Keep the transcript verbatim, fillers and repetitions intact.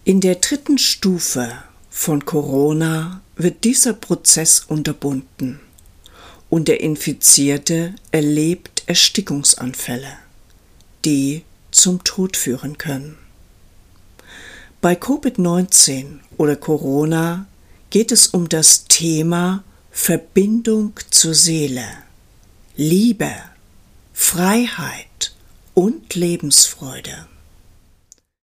In der dritten Stufe von Corona wird dieser Prozess unterbunden und der Infizierte erlebt Erstickungsanfälle, die zum Tod führen können. Bei Covid neunzehn oder Corona geht es um das Thema Verbindung zur Seele, Liebe, Freiheit und Lebensfreude.